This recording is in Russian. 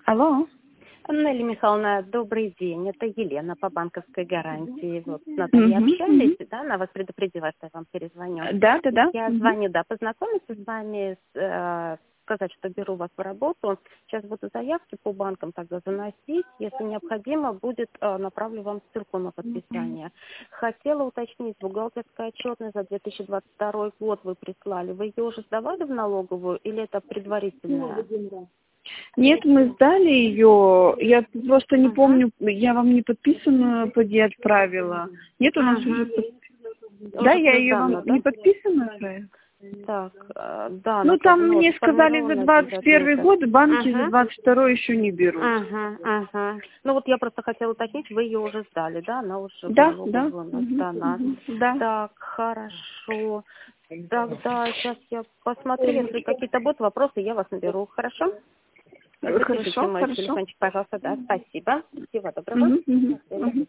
Алло. Нелли Михайловна, добрый день. Это Елена по банковской гарантии. Вот с Натальей общались, да? Она вас предупредила, что я вам перезвоню. Да. Я звоню, да, познакомиться с вами, сказать, что беру вас в работу. Сейчас буду заявки по банкам тогда заносить. Если необходимо будет, направлю вам ссылку на подписание. Хотела уточнить, бухгалтерская отчетность за 2022 год вы прислали. Вы ее уже сдавали в налоговую или это предварительная? Нет, мы сдали ее. Я просто не помню, я вам не подписанную поди отправила. Нет, у нас уже... Да, я ее вам не подписанную отправила? Так, да. Ну, там мне сказали за 21 год, банки за 22 еще не берут. Ну, вот я просто хотела уточнить, вы ее уже сдали, да? Она уже Да. сдана. Да. Так, хорошо. Тогда сейчас я посмотрю, если какие-то будут вопросы, я вас наберу. Хорошо? Запишите мой телефончик, пожалуйста, да, спасибо. Всего доброго.